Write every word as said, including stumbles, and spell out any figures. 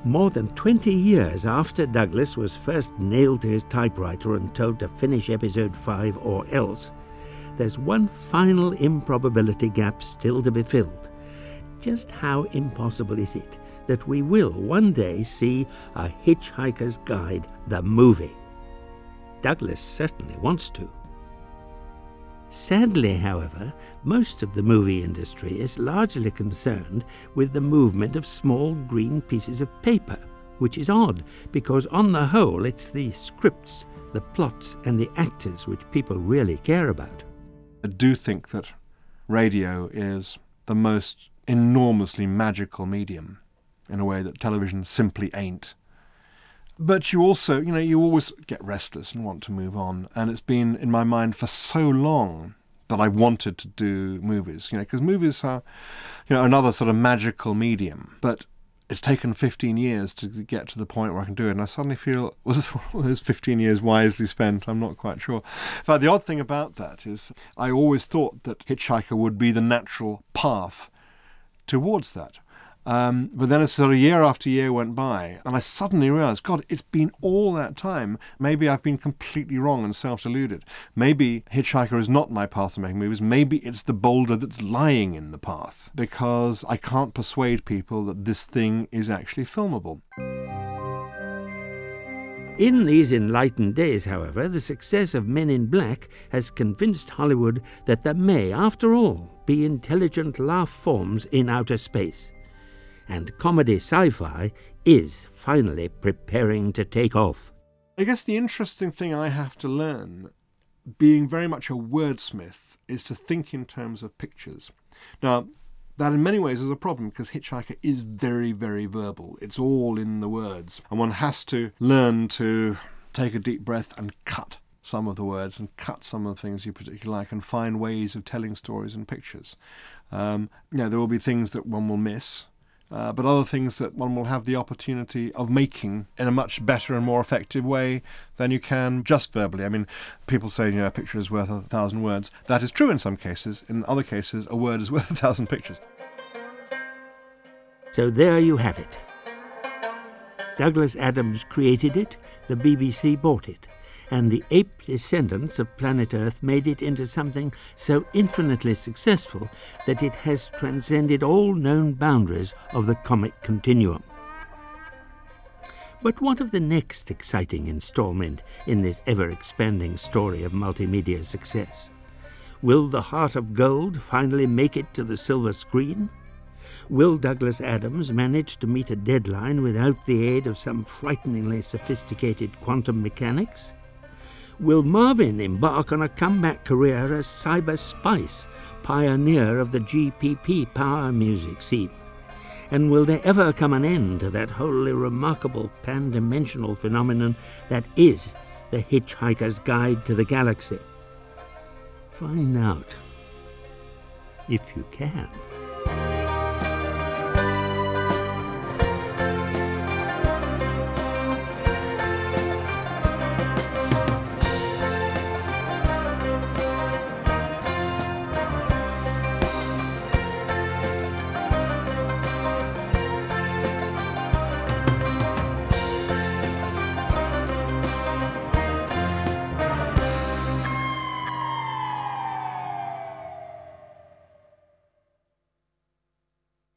More than twenty years after Douglas was first nailed to his typewriter and told to finish episode five or else, there's one final improbability gap still to be filled. Just how impossible is it that we will one day see A Hitchhiker's Guide, the movie? Douglas certainly wants to. Sadly, however, most of the movie industry is largely concerned with the movement of small green pieces of paper, which is odd because on the whole it's the scripts, the plots and the actors which people really care about. I do think that radio is the most enormously magical medium in a way that television simply ain't. But you also, you know, you always get restless and want to move on. And it's been in my mind for so long that I wanted to do movies, you know, because movies are, you know, another sort of magical medium. But it's taken fifteen years to get to the point where I can do it. And I suddenly feel, was those fifteen years wisely spent? I'm not quite sure. In fact, the odd thing about that is I always thought that Hitchhiker would be the natural path towards that. Um, but then it's sort of year after year went by, and I suddenly realised, God, it's been all that time. Maybe I've been completely wrong and self-deluded. Maybe Hitchhiker is not my path to making movies. Maybe it's the boulder that's lying in the path, because I can't persuade people that this thing is actually filmable. In these enlightened days, however, the success of Men in Black has convinced Hollywood that there may, after all, be intelligent laugh forms in outer space. And comedy sci-fi is finally preparing to take off. I guess the interesting thing I have to learn, being very much a wordsmith, is to think in terms of pictures. Now, that in many ways is a problem because Hitchhiker is very, very verbal. It's all in the words. And one has to learn to take a deep breath and cut some of the words and cut some of the things you particularly like and find ways of telling stories in pictures. Um, you know, there will be things that one will miss. Uh, but other things that one will have the opportunity of making in a much better and more effective way than you can just verbally. I mean, people say, you know, a picture is worth a thousand words. That is true in some cases. In other cases, a word is worth a thousand pictures. So there you have it. Douglas Adams created it, the B B C bought it, and the ape descendants of planet Earth made it into something so infinitely successful that it has transcended all known boundaries of the comic continuum. But what of the next exciting installment in this ever-expanding story of multimedia success? Will The Heart of Gold finally make it to the silver screen? Will Douglas Adams manage to meet a deadline without the aid of some frighteningly sophisticated quantum mechanics? Will Marvin embark on a comeback career as Cyber Spice, pioneer of the G P P power music scene? And will there ever come an end to that wholly remarkable pan-dimensional phenomenon that is The Hitchhiker's Guide to the Galaxy? Find out, if you can.